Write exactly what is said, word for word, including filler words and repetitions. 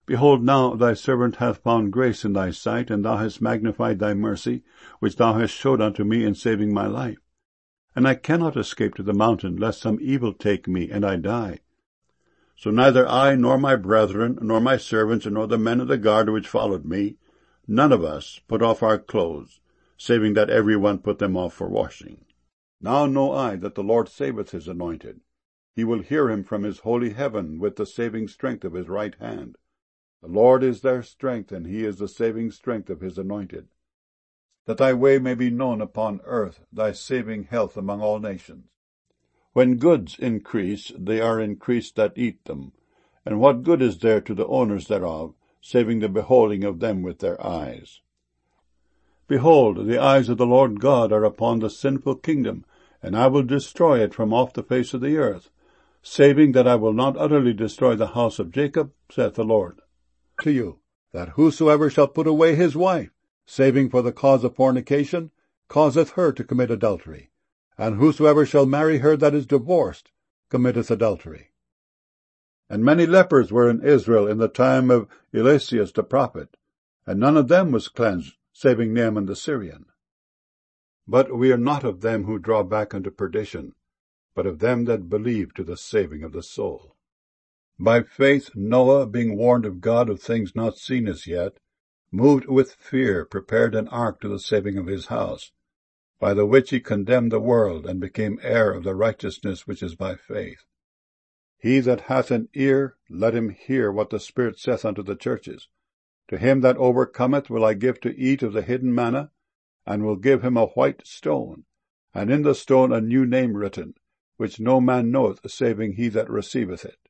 Behold, now thy servant hath found grace in thy sight, and thou hast magnified thy mercy, which thou hast showed unto me in saving my life. And I cannot escape to the mountain, lest some evil take me, and I die. So neither I, nor my brethren, nor my servants, nor the men of the guard which followed me, none of us put off our clothes, saving that every one put them off for washing. Now know I that the Lord saveth his anointed. He will hear him from his holy heaven with the saving strength of his right hand. The Lord is their strength, and he is the saving strength of his anointed. That thy way may be known upon earth, thy saving health among all nations. When goods increase, they are increased that eat them. And what good is there to the owners thereof, saving the beholding of them with their eyes? Behold, the eyes of the Lord God are upon the sinful kingdom, and I will destroy it from off the face of the earth, saving that I will not utterly destroy the house of Jacob, saith the Lord. To you, that whosoever shall put away his wife, saving for the cause of fornication, causeth her to commit adultery. And whosoever shall marry her that is divorced, committeth adultery. And many lepers were in Israel in the time of Eliseus the prophet, and none of them was cleansed, saving Naaman the Syrian. But we are not of them who draw back unto perdition, but of them that believe to the saving of the soul. By faith Noah, being warned of God of things not seen as yet, moved with fear, prepared an ark to the saving of his house, by the which he condemned the world, and became heir of the righteousness which is by faith. He that hath an ear, let him hear what the Spirit saith unto the churches. To him that overcometh will I give to eat of the hidden manna, and will give him a white stone, and in the stone a new name written, which no man knoweth, saving he that receiveth it.